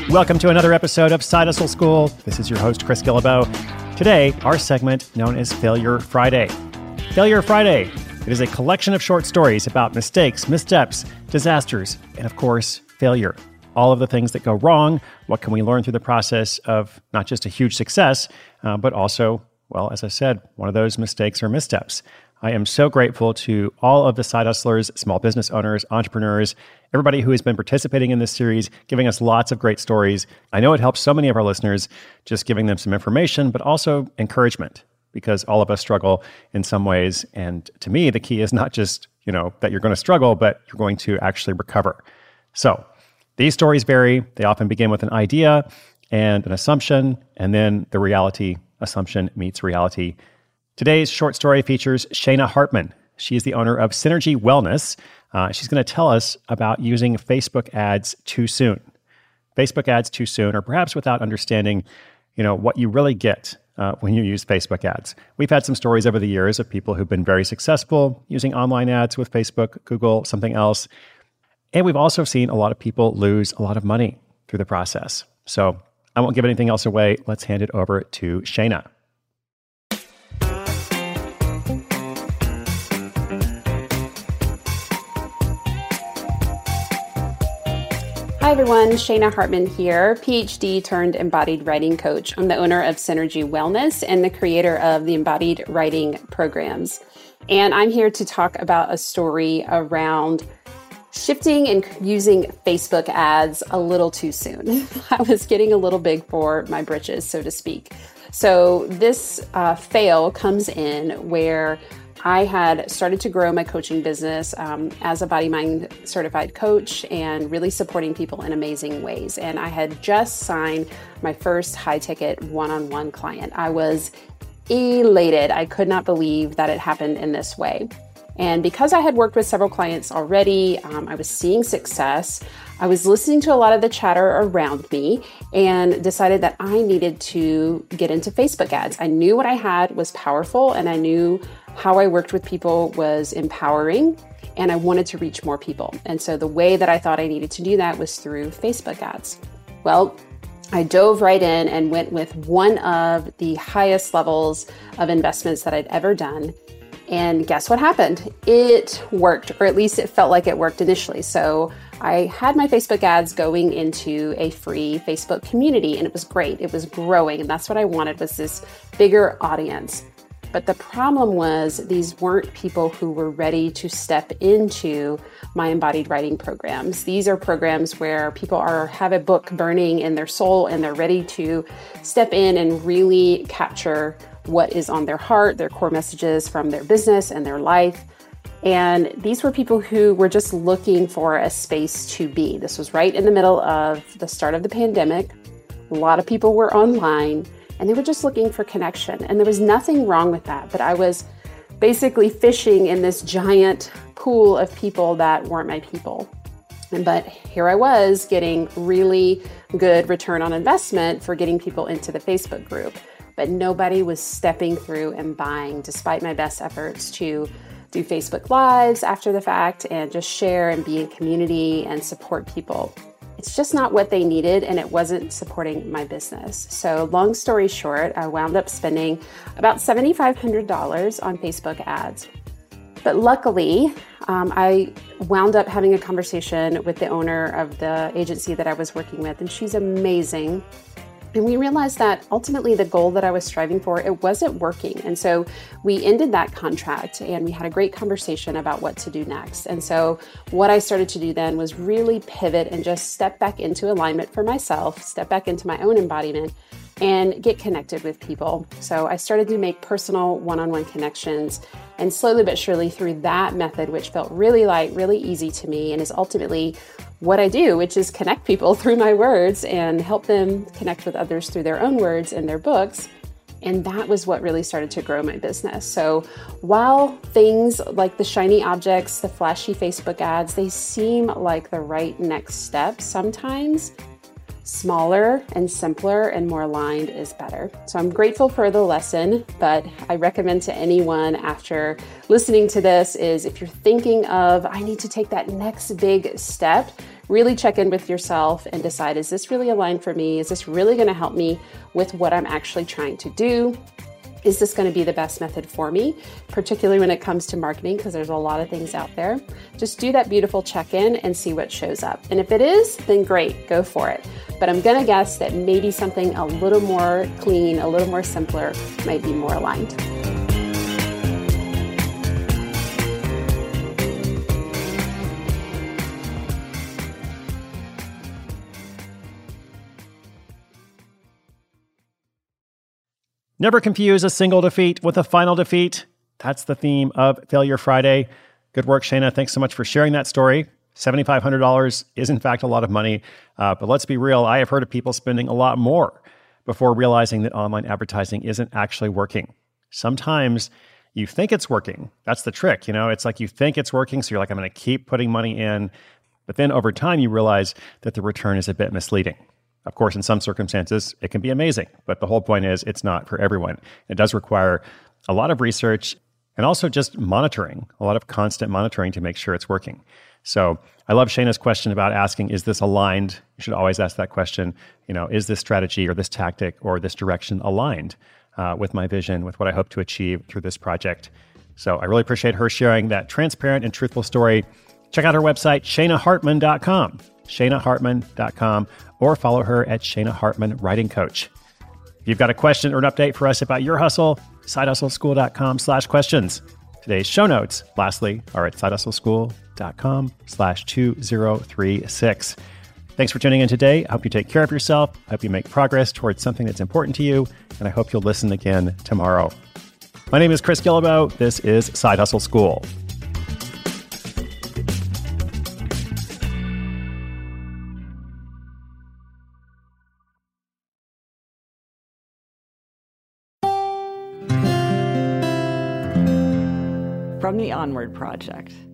Welcome to another episode of Side Hustle School. This is your host, Chris Guillebeau. Today, our segment known as Failure Friday. Failure Friday. It is a collection of short stories about mistakes, missteps, disasters, and of course, failure. All of the things that go wrong. What can we learn through the process of not just a huge success, but also, well, as I said, one of those mistakes or missteps. I am so grateful to all of the side hustlers, small business owners, entrepreneurs, everybody who has been participating in this series, giving us lots of great stories. I know it helps so many of our listeners, just giving them some information, but also encouragement, because all of us struggle in some ways. And to me, the key is not just, that you're going to struggle, but you're going to actually recover. So these stories vary. They often begin with an idea and an assumption, and then the reality, assumption meets reality. Today's short story features Shana Hartman. She is the owner of Synergy Wellness. She's going to tell us about using Facebook ads too soon. Facebook ads too soon, or perhaps without understanding, what you really get when you use Facebook ads. We've had some stories over the years of people who've been very successful using online ads with Facebook, Google, something else. And we've also seen a lot of people lose a lot of money through the process. So I won't give anything else away. Let's hand it over to Shana. Hi everyone, Shana Hartman here, PhD turned embodied writing coach. I'm the owner of Synergy Wellness and the creator of the embodied writing programs. And I'm here to talk about a story around shifting and using Facebook ads a little too soon. I was getting a little big for my britches, so to speak. So this fail comes in where I had started to grow my coaching business as a Body Mind certified coach and really supporting people in amazing ways. And I had just signed my first high ticket one-on-one client. I was elated. I could not believe that it happened in this way. And because I had worked with several clients already, I was seeing success. I was listening to a lot of the chatter around me and decided that I needed to get into Facebook ads. I knew what I had was powerful, and I knew how I worked with people was empowering, and I wanted to reach more people. And so the way that I thought I needed to do that was through Facebook ads. Well, I dove right in and went with one of the highest levels of investments that I'd ever done. And guess what happened? It worked, or at least it felt like it worked initially. So I had my Facebook ads going into a free Facebook community, and it was great. It was growing, and that's what I wanted, was this bigger audience. But the problem was these weren't people who were ready to step into my embodied writing programs. These are programs where people have a book burning in their soul, and they're ready to step in and really capture what is on their heart, their core messages from their business and their life. And these were people who were just looking for a space to be. This was right in the middle of the start of the pandemic. A lot of people were online, and they were just looking for connection. And there was nothing wrong with that, but I was basically fishing in this giant pool of people that weren't my people. But here I was getting really good return on investment for getting people into the Facebook group. But nobody was stepping through and buying, despite my best efforts to do Facebook Lives after the fact and just share and be in community and support people. It's just not what they needed, and it wasn't supporting my business. So long story short, I wound up spending about $7,500 on Facebook ads. But luckily, I wound up having a conversation with the owner of the agency that I was working with, and she's amazing. And we realized that ultimately the goal that I was striving for, it wasn't working. And so we ended that contract, and we had a great conversation about what to do next. And so what I started to do then was really pivot and just step back into alignment for myself, step back into my own embodiment, and get connected with people. So I started to make personal one-on-one connections, and slowly but surely through that method, which felt really light, really easy to me, and is ultimately what I do, which is connect people through my words and help them connect with others through their own words and their books. And that was what really started to grow my business. So while things like the shiny objects, the flashy Facebook ads, they seem like the right next step, sometimes smaller and simpler and more aligned is better. So I'm grateful for the lesson, but I recommend to anyone after listening to this is if you're thinking of, I need to take that next big step, really check in with yourself and decide, is this really aligned for me? Is this really going to help me with what I'm actually trying to do? Is this going to be the best method for me, particularly when it comes to marketing, because there's a lot of things out there. Just do that beautiful check-in and see what shows up. And if it is, then great, go for it. But I'm going to guess that maybe something a little more clean, a little more simpler might be more aligned. Never confuse a single defeat with a final defeat. That's the theme of Failure Friday. Good work, Shana. Thanks so much for sharing that story. $7,500 is in fact a lot of money, but let's be real. I have heard of people spending a lot more before realizing that online advertising isn't actually working. Sometimes you think it's working. That's the trick. It's like you think it's working, so you're like, I'm going to keep putting money in. But then over time, you realize that the return is a bit misleading. Of course, in some circumstances, it can be amazing, but the whole point is it's not for everyone. It does require a lot of research and also just monitoring, a lot of constant monitoring to make sure it's working. So I love Shana's question about asking, is this aligned? You should always ask that question. Is this strategy or this tactic or this direction aligned with my vision, with what I hope to achieve through this project? So I really appreciate her sharing that transparent and truthful story. Check out her website, shanahartman.com. shanahartman.com, or follow her at Shana Hartman Writing Coach. If you've got a question or an update for us about your hustle, sidehustleschool.com/questions. Today's show notes, lastly, are at sidehustleschool.com/2036. Thanks for tuning in today. I hope you take care of yourself. I hope you make progress towards something that's important to you, and I hope you'll listen again tomorrow. My name is Chris Guillebeau. This is Side Hustle School. From the Onward Project.